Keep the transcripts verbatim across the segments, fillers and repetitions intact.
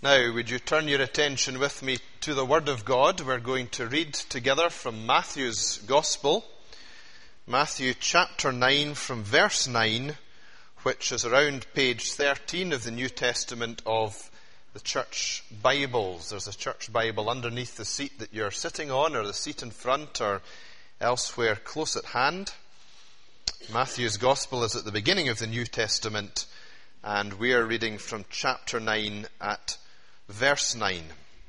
Now, would you turn your attention with me to the Word of God? We're going to read together from Matthew's Gospel, Matthew chapter nine from verse nine, which is around page thirteen of the New Testament of the Church Bibles. There's a Church Bible underneath the seat that you're sitting on, or the seat in front, or elsewhere close at hand. Matthew's Gospel is at the beginning of the New Testament, and we are reading from chapter nine at verse nine.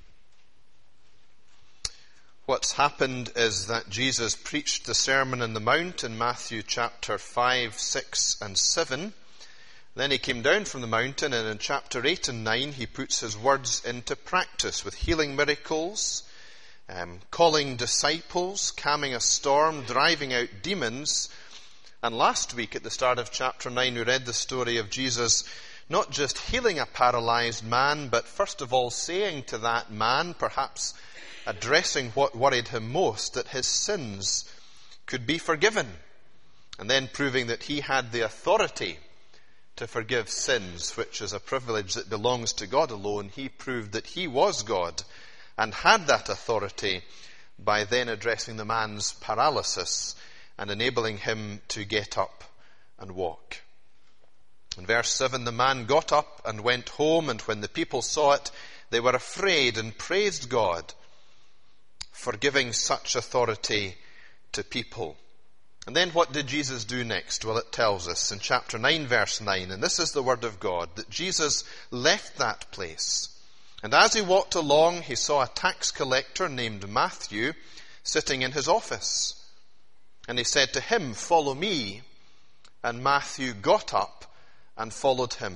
What's happened is that Jesus preached the Sermon on the Mount in Matthew chapter five, six, and seven. Then he came down from the mountain, and in chapter eight and nine he puts his words into practice with healing miracles, um, calling disciples, calming a storm, driving out demons. And last week at the start of chapter nine we read the story of Jesus not just healing a paralyzed man, but first of all saying to that man, perhaps addressing what worried him most, that his sins could be forgiven. And then proving that he had the authority to forgive sins, which is a privilege that belongs to God alone. He proved that he was God and had that authority by then addressing the man's paralysis and enabling him to get up and walk. In verse seven, the man got up and went home, and when the people saw it, they were afraid and praised God for giving such authority to people. And then what did Jesus do next? Well, it tells us in chapter nine, verse nine, and this is the word of God, that Jesus left that place. And as he walked along, he saw a tax collector named Matthew sitting in his office. And he said to him, "Follow me." And Matthew got up and followed him.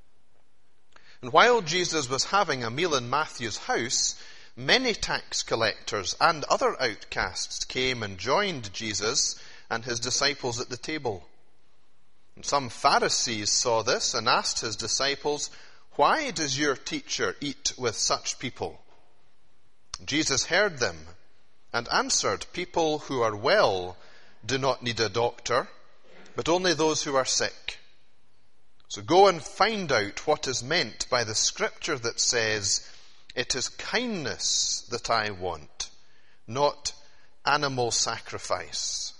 And while Jesus was having a meal in Matthew's house, many tax collectors and other outcasts came and joined Jesus and his disciples at the table. And some Pharisees saw this and asked his disciples, "Why does your teacher eat with such people?" Jesus heard them and answered, "People who are well do not need a doctor, but only those who are sick. So go and find out what is meant by the scripture that says, 'It is kindness that I want, not animal sacrifice.'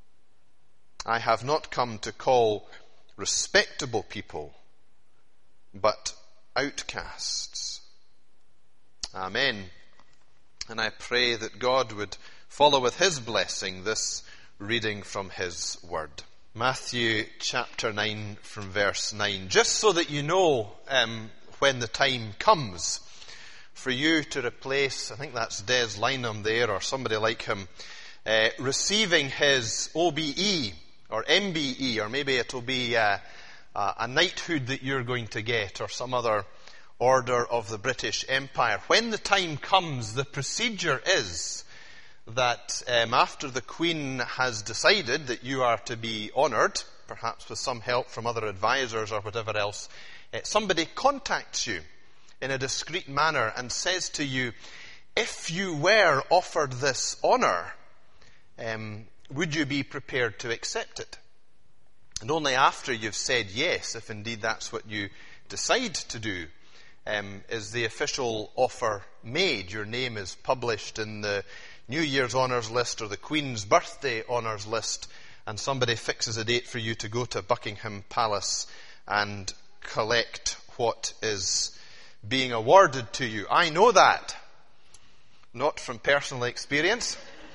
I have not come to call respectable people, but outcasts." Amen. And I pray that God would follow with his blessing this reading from his word. Matthew chapter nine from verse nine. Just so that you know um, when the time comes for you to replace, I think that's Des Lynam there, or somebody like him, uh, receiving his O B E or M B E, or maybe it'll be uh, uh, a knighthood that you're going to get, or some other order of the British Empire. When the time comes, the procedure is that um, after the Queen has decided that you are to be honoured, perhaps with some help from other advisors or whatever else, uh, somebody contacts you in a discreet manner and says to you, if you were offered this honour, um, would you be prepared to accept it? And only after you've said yes, if indeed that's what you decide to do, um, is the official offer made. Your name is published in the New Year's honours list or the Queen's birthday honours list, and somebody fixes a date for you to go to Buckingham Palace and collect what is being awarded to you. I know that, not from personal experience,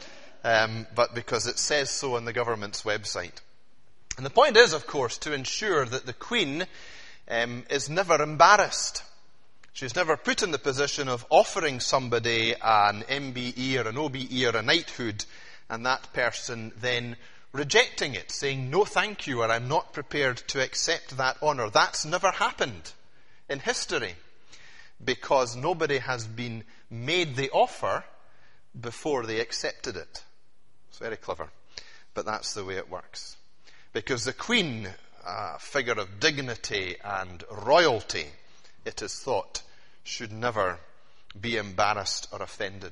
um, but because it says so on the government's website. And the point is, of course, to ensure that the Queen um, is never embarrassed. She's never put in the position of offering somebody an M B E or an O B E or a knighthood, and that person then rejecting it, saying, "No, thank you," or "I'm not prepared to accept that honour." That's never happened in history, because nobody has been made the offer before they accepted it. It's very clever, but that's the way it works. Because the Queen, a figure of dignity and royalty, it is thought, should never be embarrassed or offended.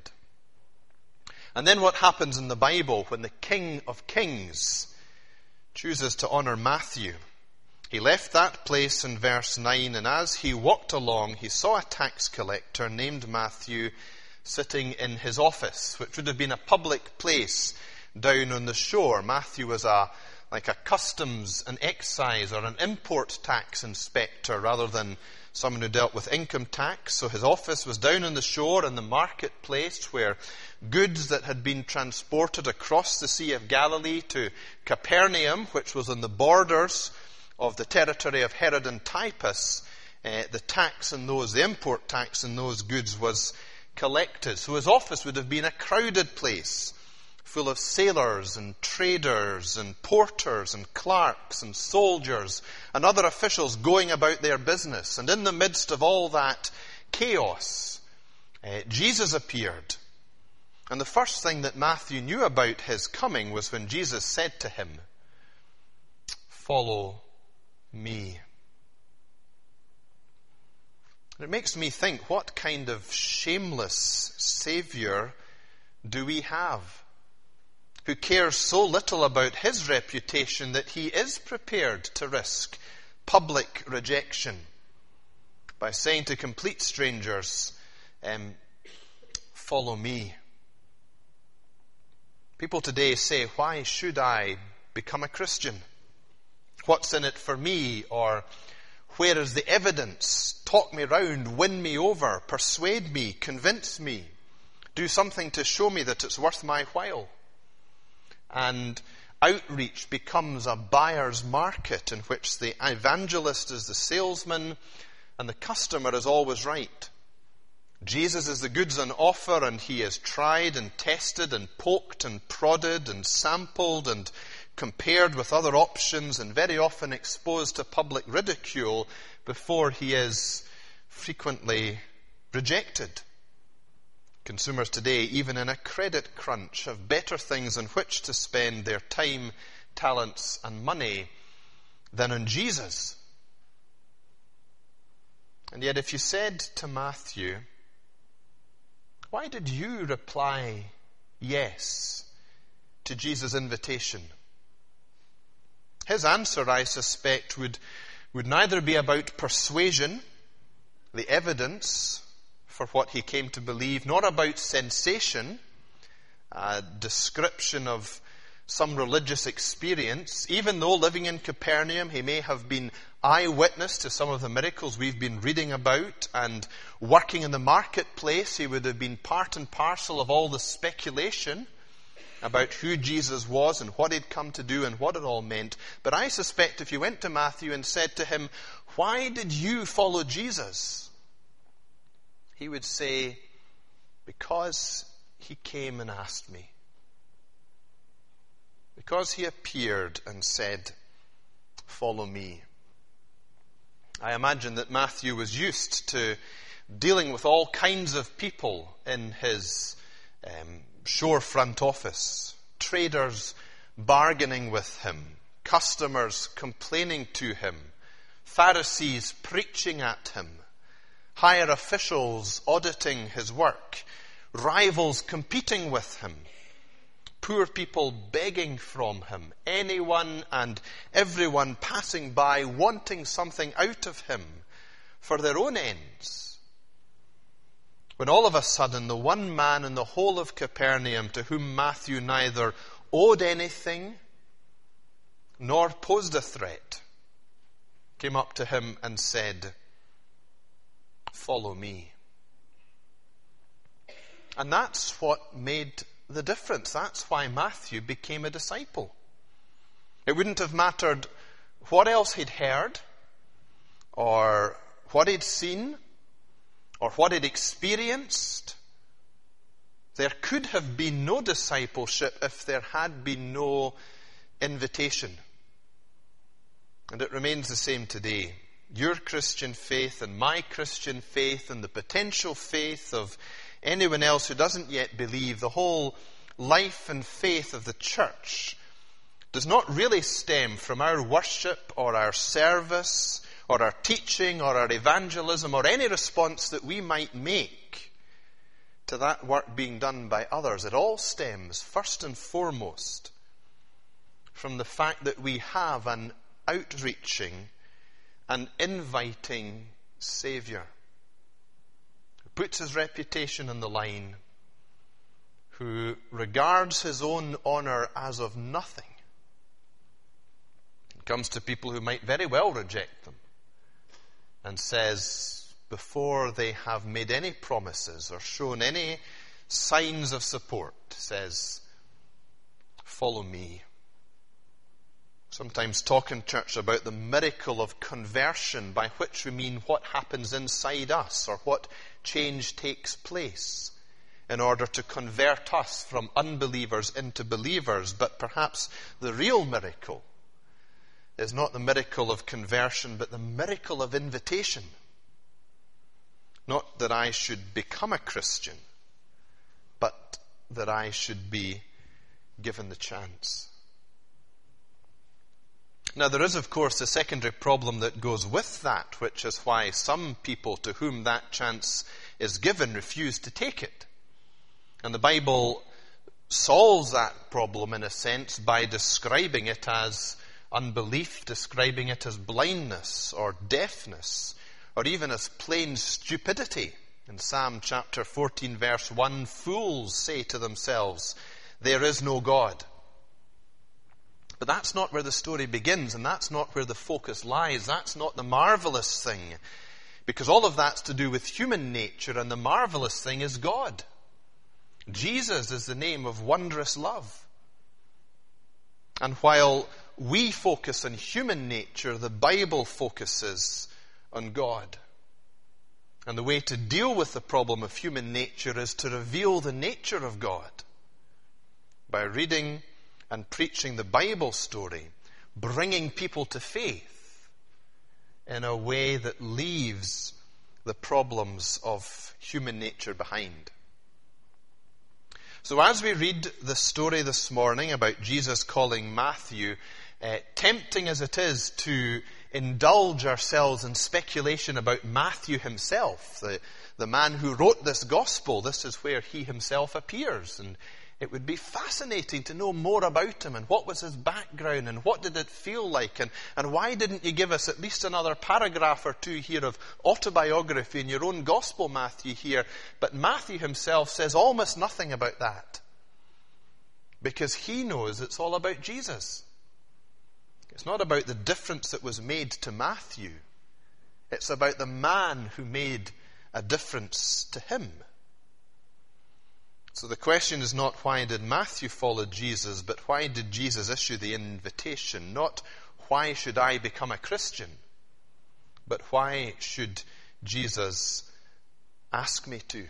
And then what happens in the Bible when the King of Kings chooses to honour Matthew? He left that place in verse nine, and as he walked along, he saw a tax collector named Matthew sitting in his office, which would have been a public place down on the shore. Matthew was a like a customs and excise or an import tax inspector rather than someone who dealt with income tax. So his office was down on the shore in the marketplace where goods that had been transported across the Sea of Galilee to Capernaum, which was on the borders of the territory of Herod Antipas, uh, the tax in those, the import tax in those goods was collected. So his office would have been a crowded place, full of sailors and traders and porters and clerks and soldiers and other officials going about their business. And in the midst of all that chaos, uh, Jesus appeared. And the first thing that Matthew knew about his coming was when Jesus said to him, "Follow me." It makes me think, what kind of shameless Savior do we have, who cares so little about his reputation that he is prepared to risk public rejection by saying to complete strangers, um, "Follow me." People today say, "Why should I become a Christian? What's in it for me?" Or, "Where is the evidence? Talk me round, win me over, persuade me, convince me. Do something to show me that it's worth my while." And outreach becomes a buyer's market in which the evangelist is the salesman and the customer is always right. Jesus is the goods on offer, and he is tried and tested and poked and prodded and sampled and compared with other options and very often exposed to public ridicule before he is frequently rejected. Consumers today, even in a credit crunch, have better things on which to spend their time, talents, and money than on Jesus. And yet if you said to Matthew, "Why did you reply yes to Jesus' invitation?" his answer, I suspect, would, would neither be about persuasion, the evidence for what he came to believe, nor about sensation, a description of some religious experience. Even though living in Capernaum, he may have been eyewitness to some of the miracles we've been reading about, and working in the marketplace, he would have been part and parcel of all the speculation about who Jesus was and what he'd come to do and what it all meant. But I suspect if you went to Matthew and said to him, "Why did you follow Jesus?" he would say, "Because he came and asked me. Because he appeared and said, 'Follow me.'" I imagine that Matthew was used to dealing with all kinds of people in his um, shorefront office. Traders bargaining with him, customers complaining to him, Pharisees preaching at him, higher officials auditing his work, rivals competing with him, poor people begging from him, anyone and everyone passing by wanting something out of him for their own ends. When all of a sudden the one man in the whole of Capernaum to whom Matthew neither owed anything nor posed a threat came up to him and said, "Follow me." And that's what made the difference. That's why Matthew became a disciple. It wouldn't have mattered what else he'd heard, or what he'd seen, or what he'd experienced. There could have been no discipleship if there had been no invitation. And it remains the same today. Your Christian faith and my Christian faith and the potential faith of anyone else who doesn't yet believe, the whole life and faith of the church, does not really stem from our worship or our service or our teaching or our evangelism or any response that we might make to that work being done by others. It all stems first and foremost from the fact that we have an outreaching, an inviting Saviour, who puts his reputation on the line, who regards his own honour as of nothing, and comes to people who might very well reject them, and says, before they have made any promises or shown any signs of support, says, follow me. Sometimes talk in church about the miracle of conversion, by which we mean what happens inside us, or what change takes place in order to convert us from unbelievers into believers. But perhaps the real miracle is not the miracle of conversion, but the miracle of invitation. Not that I should become a Christian, but that I should be given the chance. Now, there is, of course, a secondary problem that goes with that, which is why some people to whom that chance is given refuse to take it. And the Bible solves that problem, in a sense, by describing it as unbelief, describing it as blindness or deafness, or even as plain stupidity. In Psalm chapter fourteen, verse one, fools say to themselves, there is no God. But that's not where the story begins, and that's not where the focus lies. That's not the marvelous thing, because all of that's to do with human nature, and the marvelous thing is God. Jesus is the name of wondrous love. And while we focus on human nature, the Bible focuses on God. And the way to deal with the problem of human nature is to reveal the nature of God by reading and preaching the Bible story, bringing people to faith in a way that leaves the problems of human nature behind. So as we read the story this morning about Jesus calling Matthew, uh, tempting as it is to indulge ourselves in speculation about Matthew himself, the, the man who wrote this gospel, this is where he himself appears. And it would be fascinating to know more about him, and what was his background, and what did it feel like, and, and why didn't you give us at least another paragraph or two here of autobiography in your own gospel, Matthew, here. But Matthew himself says almost nothing about that, because he knows it's all about Jesus. It's not about the difference that was made to Matthew. It's about the man who made a difference to him. So the question is not why did Matthew follow Jesus, but why did Jesus issue the invitation? Not why should I become a Christian, but why should Jesus ask me to?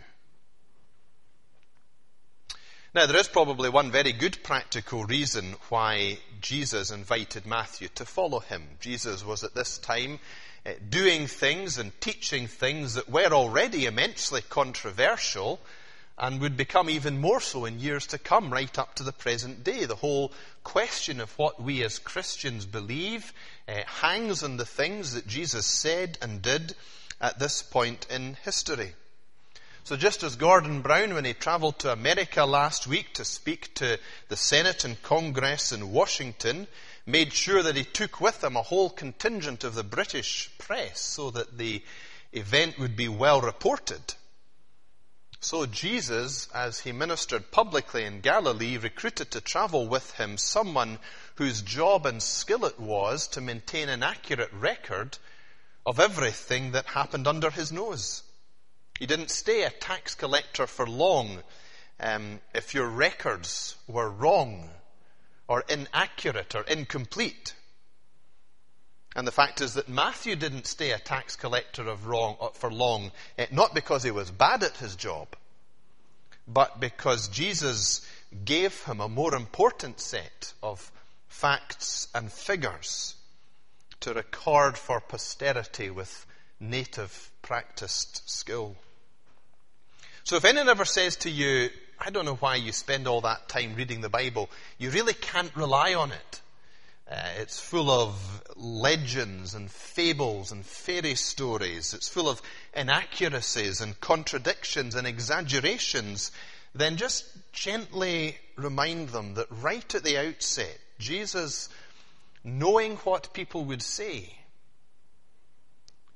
Now, there is probably one very good practical reason why Jesus invited Matthew to follow him. Jesus was at this time uh, doing things and teaching things that were already immensely controversial, and would become even more so in years to come, right up to the present day. The whole question of what we as Christians believe uh, hangs on the things that Jesus said and did at this point in history. So just as Gordon Brown, when he travelled to America last week to speak to the Senate and Congress in Washington, made sure that he took with him a whole contingent of the British press so that the event would be well reported, so Jesus, as he ministered publicly in Galilee, recruited to travel with him someone whose job and skill it was to maintain an accurate record of everything that happened under his nose. He didn't stay a tax collector for long um, if your records were wrong or inaccurate or incomplete. And the fact is that Matthew didn't stay a tax collector of wrong, for long, not because he was bad at his job, but because Jesus gave him a more important set of facts and figures to record for posterity with native practiced skill. So if anyone ever says to you, I don't know why you spend all that time reading the Bible, you really can't rely on it. Uh, it's full of legends and fables and fairy stories. It's full of inaccuracies and contradictions and exaggerations. Then just gently remind them that right at the outset, Jesus, knowing what people would say,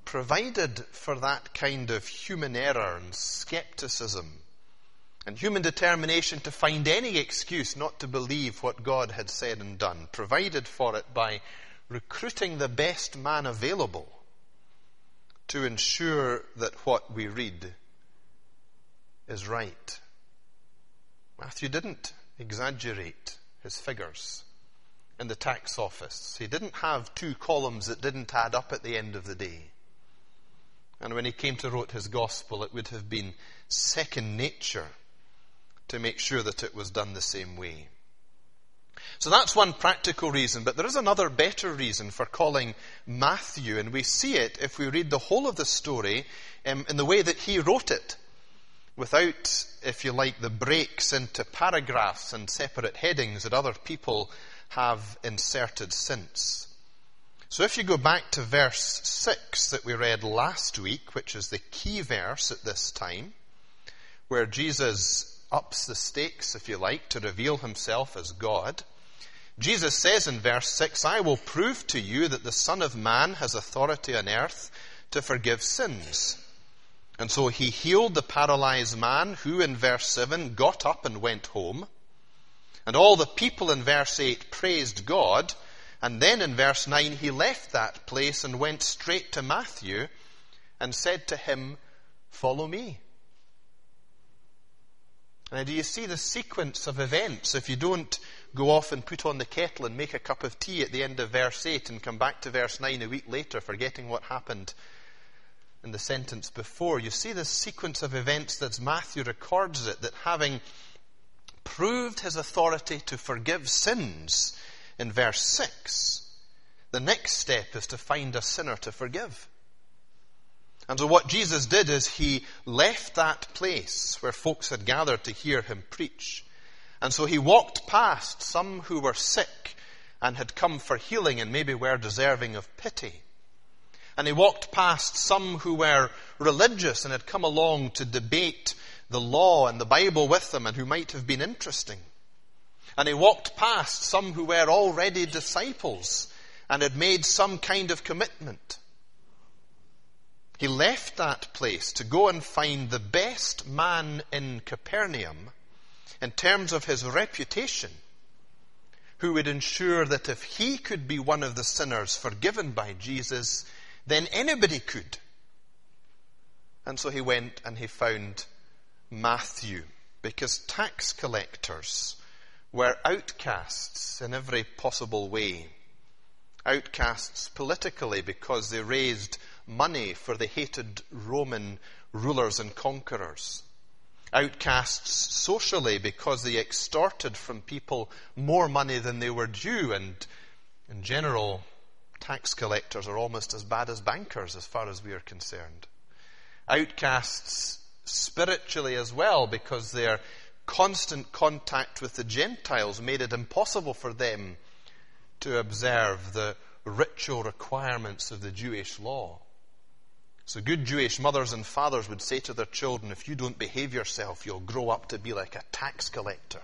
provided for that kind of human error and skepticism and human determination to find any excuse not to believe what God had said and done, provided for it by recruiting the best man available to ensure that what we read is right. Matthew didn't exaggerate his figures in the tax office. He didn't have two columns that didn't add up at the end of the day. And when he came to write his gospel, it would have been second nature to make sure that it was done the same way. So that's one practical reason, but there is another better reason for calling Matthew, and we see it if we read the whole of the story um, in the way that he wrote it, without, if you like, the breaks into paragraphs and separate headings that other people have inserted since. So if you go back to verse six that we read last week, which is the key verse at this time, where Jesus ups the stakes, if you like, to reveal himself as God, Jesus says in verse six, I will prove to you that the Son of Man has authority on earth to forgive sins. And so he healed the paralyzed man who, in verse seven, got up and went home. And all the people in verse eight praised God. And then in verse nine, he left that place and went straight to Matthew and said to him, follow me. Now, do you see the sequence of events? If you don't go off and put on the kettle and make a cup of tea at the end of verse eight and come back to verse nine a week later, forgetting what happened in the sentence before, you see the sequence of events that Matthew records it, that having proved his authority to forgive sins in verse six, the next step is to find a sinner to forgive. And so what Jesus did is he left that place where folks had gathered to hear him preach. And so he walked past some who were sick and had come for healing and maybe were deserving of pity. And he walked past some who were religious and had come along to debate the law and the Bible with them and who might have been interesting. And he walked past some who were already disciples and had made some kind of commitment. He left that place to go and find the best man in Capernaum in terms of his reputation, who would ensure that if he could be one of the sinners forgiven by Jesus, then anybody could. And so he went and he found Matthew, because tax collectors were outcasts in every possible way. Outcasts politically because they raised money for the hated Roman rulers and conquerors. Outcasts socially because they extorted from people more money than they were due, and in general, tax collectors are almost as bad as bankers as far as we are concerned. Outcasts spiritually as well because their constant contact with the Gentiles made it impossible for them to observe the ritual requirements of the Jewish law. So good Jewish mothers and fathers would say to their children, if you don't behave yourself, you'll grow up to be like a tax collector.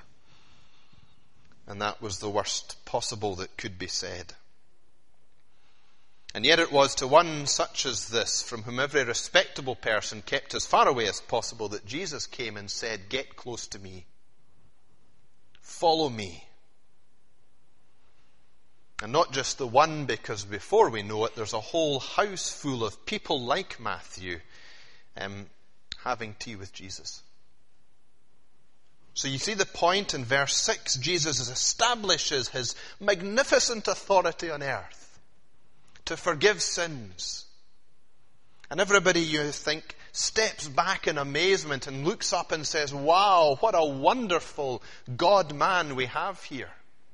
And that was the worst possible that could be said. And yet it was to one such as this, from whom every respectable person kept as far away as possible, that Jesus came and said, get close to me. Follow me. And not just the one, because before we know it, there's a whole house full of people like Matthew um, having tea with Jesus. So you see the point in verse six. Jesus establishes his magnificent authority on earth to forgive sins. And everybody, you think, steps back in amazement and looks up and says, wow, what a wonderful God-man we have here.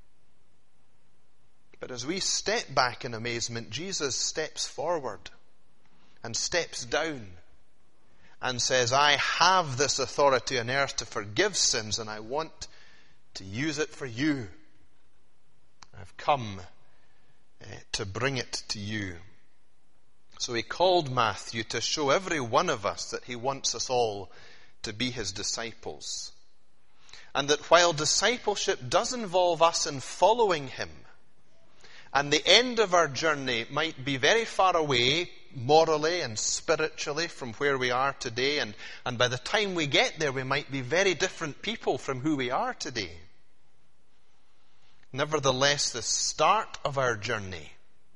But as we step back in amazement, Jesus steps forward and steps down and says, I have this authority on earth to forgive sins, and I want to use it for you. I've come uh, to bring it to you. So he called Matthew to show every one of us that he wants us all to be his disciples. And that while discipleship does involve us in following him, and the end of our journey might be very far away, morally and spiritually from where we are today. And, and by the time we get there, we might be very different people from who we are today. Nevertheless, the start of our journey,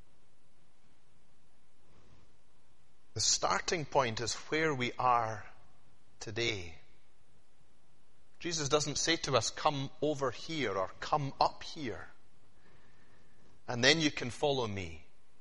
the starting point is where we are today. Jesus doesn't say to us, come over here or come up here, and then you can follow me.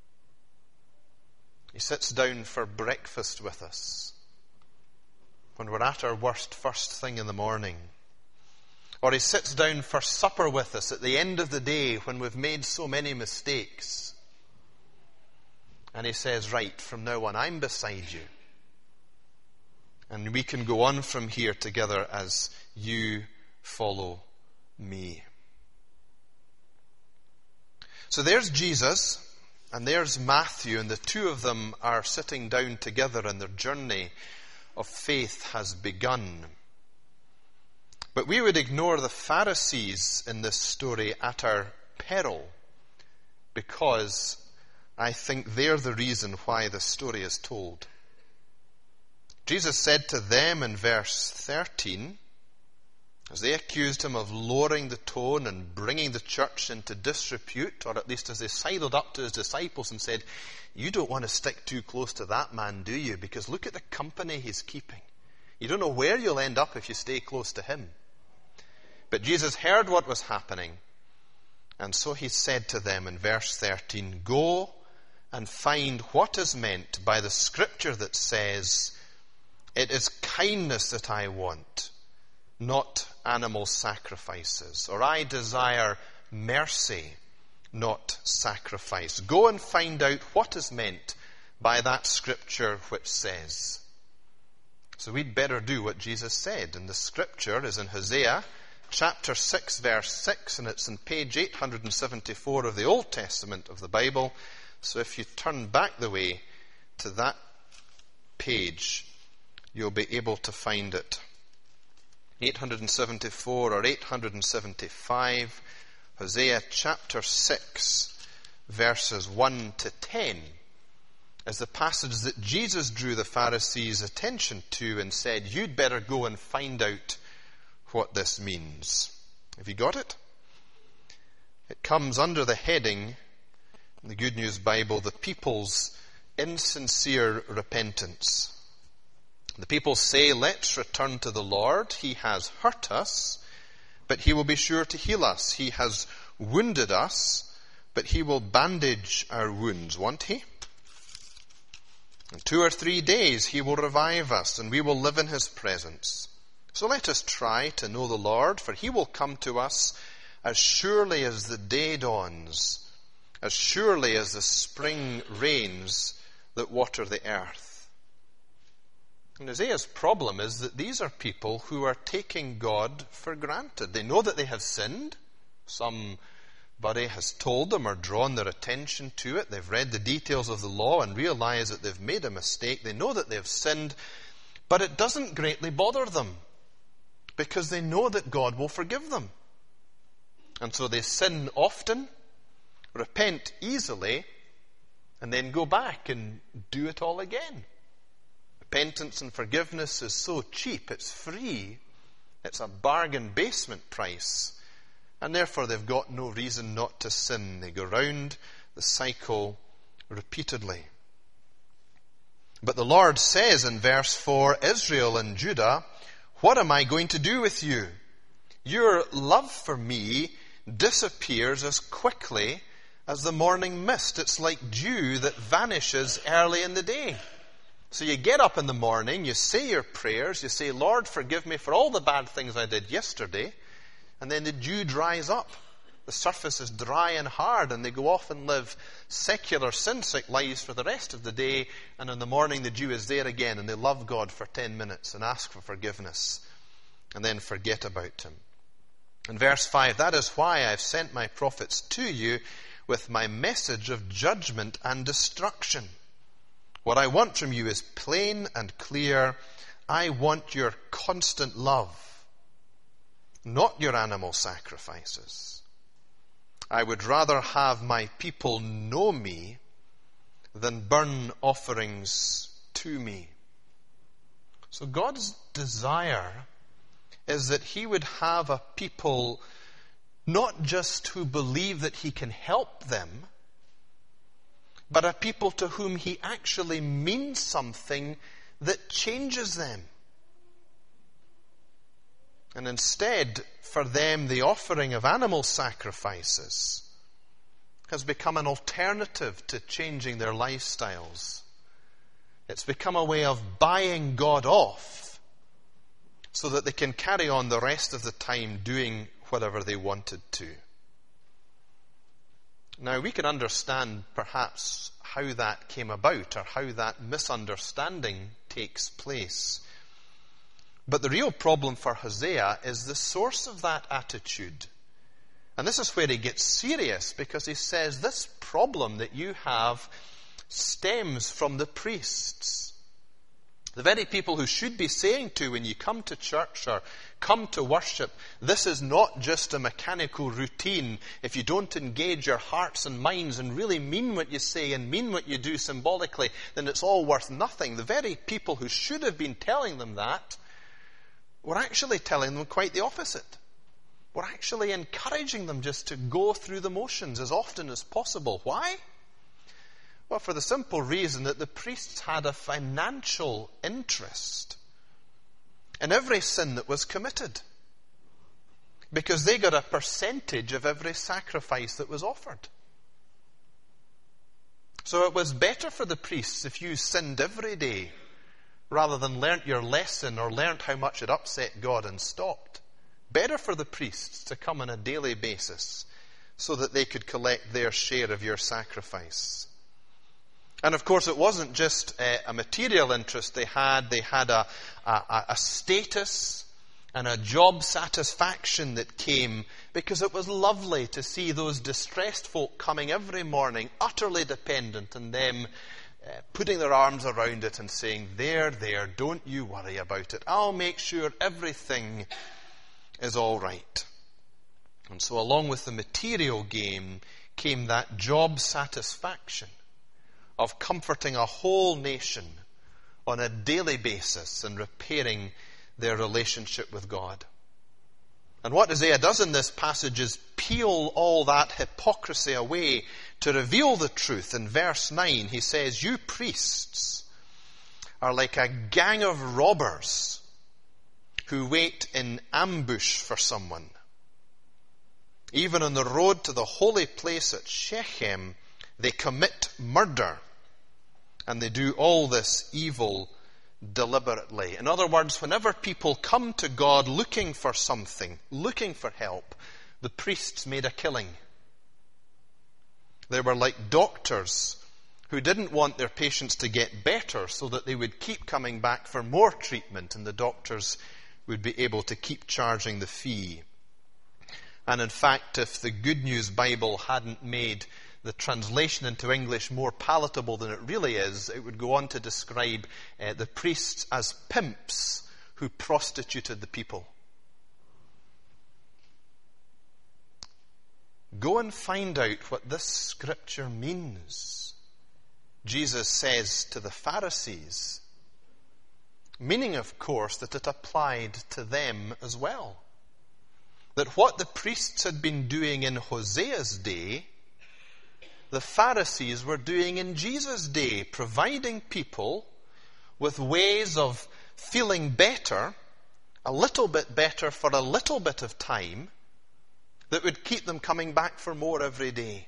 He sits down for breakfast with us when we're at our worst first thing in the morning. Or he sits down for supper with us at the end of the day when we've made so many mistakes. And he says, right, from now on, I'm beside you. And we can go on from here together as you follow me. So there's Jesus, and there's Matthew, and the two of them are sitting down together, and their journey of faith has begun. But we would ignore the Pharisees in this story at our peril, because I think they're the reason why the story is told. Jesus said to them in verse thirteen, as they accused him of lowering the tone and bringing the church into disrepute, or at least as they sidled up to his disciples and said, you don't want to stick too close to that man, do you? Because look at the company he's keeping. You don't know where you'll end up if you stay close to him. But Jesus heard what was happening, and so he said to them in verse thirteen, go and find what is meant by the scripture that says, it is kindness that I want, not animal sacrifices. Or I desire mercy, not sacrifice. Go and find out what is meant by that scripture which says. So we'd better do what Jesus said. And the scripture is in Hosea chapter six, verse six, and it's on page eight hundred seventy-four of the Old Testament of the Bible. So if you turn back the way to that page, you'll be able to find it. eight hundred seventy-four or eight hundred seventy-five, Hosea chapter six, verses one to ten, is the passage that Jesus drew the Pharisees' attention to and said, you'd better go and find out what this means. Have you got it? It comes under the heading, in the Good News Bible, the people's insincere repentance. The people say, let's return to the Lord. He has hurt us, but he will be sure to heal us. He has wounded us, but he will bandage our wounds, won't he? In two or three days he will revive us, and we will live in his presence. So let us try to know the Lord, for he will come to us as surely as the day dawns, as surely as the spring rains that water the earth. And Isaiah's problem is that these are people who are taking God for granted. They know that they have sinned. Somebody has told them or drawn their attention to it. They've read the details of the law and realize that they've made a mistake. They know that they've sinned, but it doesn't greatly bother them because they know that God will forgive them. And so they sin often, repent easily, and then go back and do it all again. Repentance and forgiveness is so cheap, it's free, it's a bargain basement price, and therefore they've got no reason not to sin. They go round the cycle repeatedly. But the Lord says in verse four, Israel and Judah, what am I going to do with you? Your love for me disappears as quickly as the morning mist. It's like dew that vanishes early in the day. So you get up in the morning, you say your prayers, you say, Lord, forgive me for all the bad things I did yesterday, and then the dew dries up. The surface is dry and hard, and they go off and live secular, sin-sick lives for the rest of the day, and in the morning the dew is there again, and they love God for ten minutes and ask for forgiveness, and then forget about him. In verse five, that is why I've sent my prophets to you with my message of judgment and destruction. What I want from you is plain and clear. I want your constant love, not your animal sacrifices. I would rather have my people know me than burn offerings to me. So God's desire is that he would have a people not just who believe that he can help them, but a people to whom he actually means something that changes them. And instead, for them, the offering of animal sacrifices has become an alternative to changing their lifestyles. It's become a way of buying God off so that they can carry on the rest of the time doing whatever they wanted to. Now, we can understand perhaps how that came about or how that misunderstanding takes place. But the real problem for Hosea is the source of that attitude. And this is where he gets serious, because he says this problem that you have stems from the priests. The very people who should be saying to, when you come to church or come to worship, this is not just a mechanical routine. If you don't engage your hearts and minds and really mean what you say and mean what you do symbolically, then it's all worth nothing. The very people who should have been telling them that were actually telling them quite the opposite. We're actually encouraging them just to go through the motions as often as possible. Why? Well, for the simple reason that the priests had a financial interest in every sin that was committed, because they got a percentage of every sacrifice that was offered. So it was better for the priests if you sinned every day rather than learnt your lesson or learnt how much it upset God and stopped. Better for the priests to come on a daily basis so that they could collect their share of your sacrifice. And of course, it wasn't just a, a material interest they had. They had a, a, a status and a job satisfaction that came because it was lovely to see those distressed folk coming every morning, utterly dependent on them, uh, putting their arms around it and saying, there, there, don't you worry about it. I'll make sure everything is all right. And so along with the material gain came that job satisfaction of comforting a whole nation on a daily basis and repairing their relationship with God. And what Isaiah does in this passage is peel all that hypocrisy away to reveal the truth. In verse nine, he says, you priests are like a gang of robbers who wait in ambush for someone. Even on the road to the holy place at Shechem, they commit murder, and they do all this evil deliberately. In other words, whenever people come to God looking for something, looking for help, the priests made a killing. They were like doctors who didn't want their patients to get better so that they would keep coming back for more treatment, and the doctors would be able to keep charging the fee. And in fact, if the Good News Bible hadn't made the translation into English more palatable than it really is, it would go on to describe uh, the priests as pimps who prostituted the people. Go and find out what this scripture means, Jesus says to the Pharisees, meaning, of course, that it applied to them as well. That what the priests had been doing in Hosea's day, the Pharisees were doing in Jesus' day, providing people with ways of feeling better, a little bit better for a little bit of time, that would keep them coming back for more every day.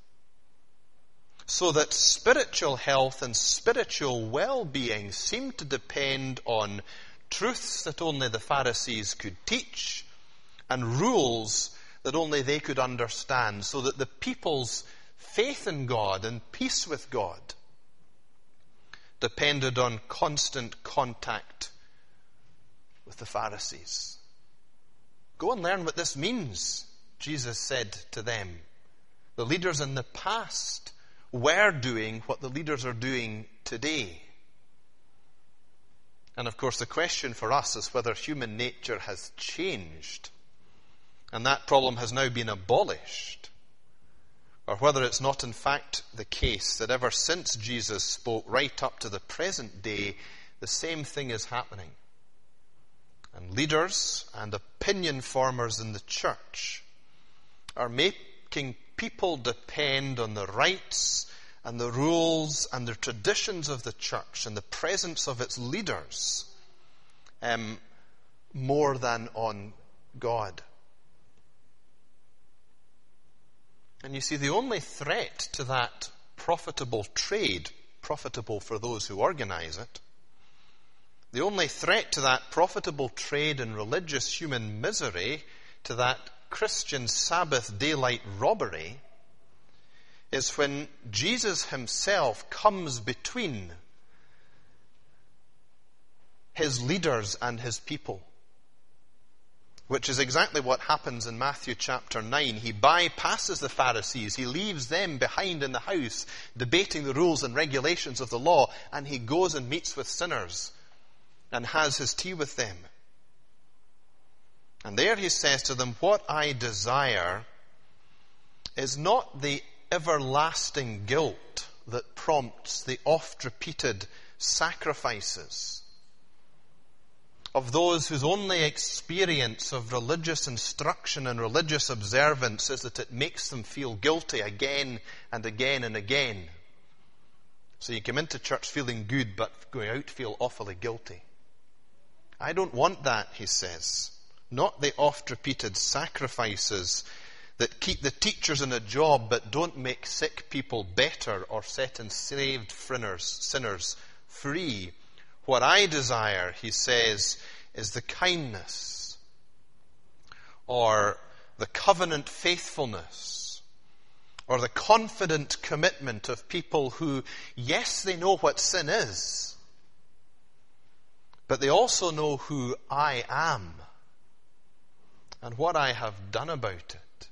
So that spiritual health and spiritual well-being seemed to depend on truths that only the Pharisees could teach and rules that only they could understand, so that the people's faith in God and peace with God depended on constant contact with the Pharisees. Go and learn what this means, Jesus said to them. The leaders in the past were doing what the leaders are doing today. And of course, the question for us is whether human nature has changed and that problem has now been abolished, or whether it's not in fact the case that ever since Jesus spoke right up to the present day, the same thing is happening. And leaders and opinion formers in the church are making people depend on the rights and the rules and the traditions of the church and the presence of its leaders um, more than on God. And you see, the only threat to that profitable trade, profitable for those who organize it, the only threat to that profitable trade in religious human misery, to that Christian Sabbath daylight robbery, is when Jesus himself comes between his leaders and his people. Which is exactly what happens in Matthew chapter nine. He bypasses the Pharisees. He leaves them behind in the house, debating the rules and regulations of the law, and he goes and meets with sinners and has his tea with them. And there he says to them, what I desire is not the everlasting guilt that prompts the oft-repeated sacrifices of those whose only experience of religious instruction and religious observance is that it makes them feel guilty again and again and again. So you come into church feeling good, but going out feel awfully guilty. I don't want that, he says. Not the oft-repeated sacrifices that keep the teachers in a job but don't make sick people better or set enslaved sinners free. What I desire, he says, is the kindness or the covenant faithfulness or the confident commitment of people who, yes, they know what sin is, but they also know who I am and what I have done about it.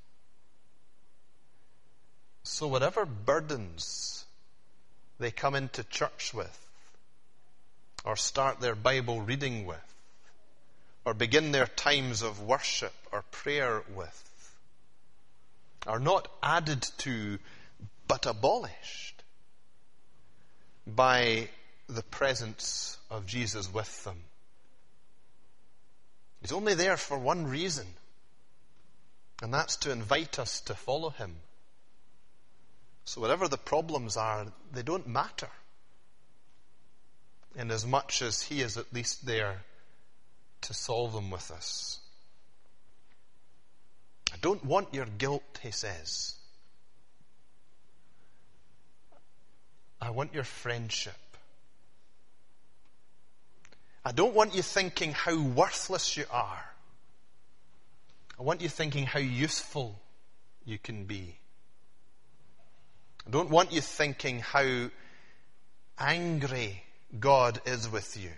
So whatever burdens they come into church with, or start their Bible reading with, or begin their times of worship or prayer with, are not added to but abolished by the presence of Jesus with them. He's only there for one reason, and that's to invite us to follow him. So whatever the problems are, they don't matter, inasmuch as he is at least there to solve them with us. I don't want your guilt, he says. I want your friendship. I don't want you thinking how worthless you are. I want you thinking how useful you can be. I don't want you thinking how angry God is with you.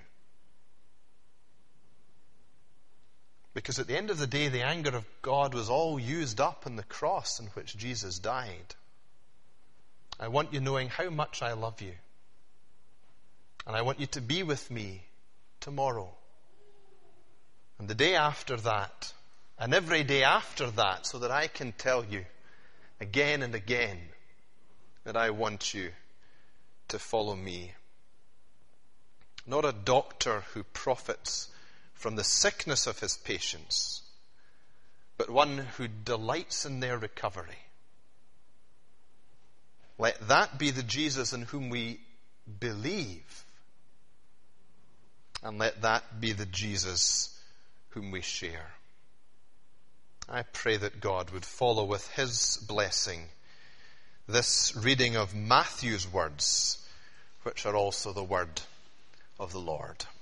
Because at the end of the day, the anger of God was all used up on the cross on which Jesus died. I want you knowing how much I love you. And I want you to be with me tomorrow. And the day after that. And every day after that, so that I can tell you again and again that I want you to follow me. Not a doctor who profits from the sickness of his patients, but one who delights in their recovery. Let that be the Jesus in whom we believe, and let that be the Jesus whom we share. I pray that God would follow with his blessing this reading of Matthew's words, which are also the word of the Lord.